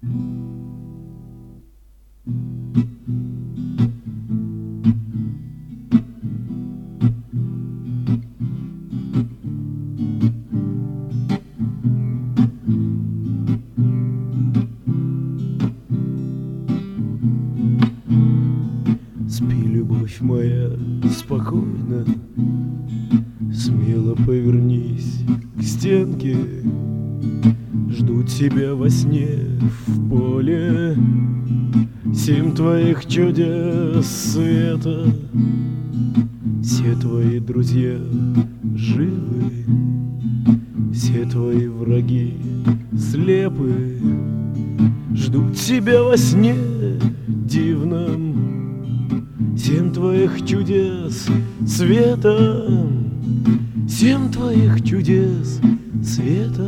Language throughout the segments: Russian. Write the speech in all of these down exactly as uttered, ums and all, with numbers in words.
Спи, любовь моя, спокойно, смело повернись к стенке. Жду тебя во сне в поле, семь твоих чудес света. Все твои друзья живы, все твои враги слепы. Ждут тебя во сне дивном, семь твоих чудес света, семь твоих чудес света.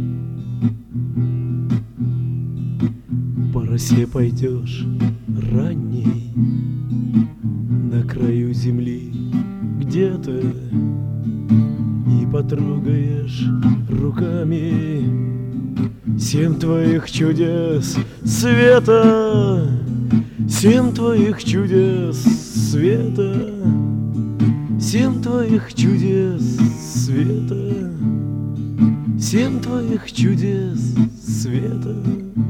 По росе пойдешь ранней на краю земли где-то и потрогаешь руками семь твоих чудес света, семь твоих чудес света, семь твоих чудес света, семь твоих чудес света.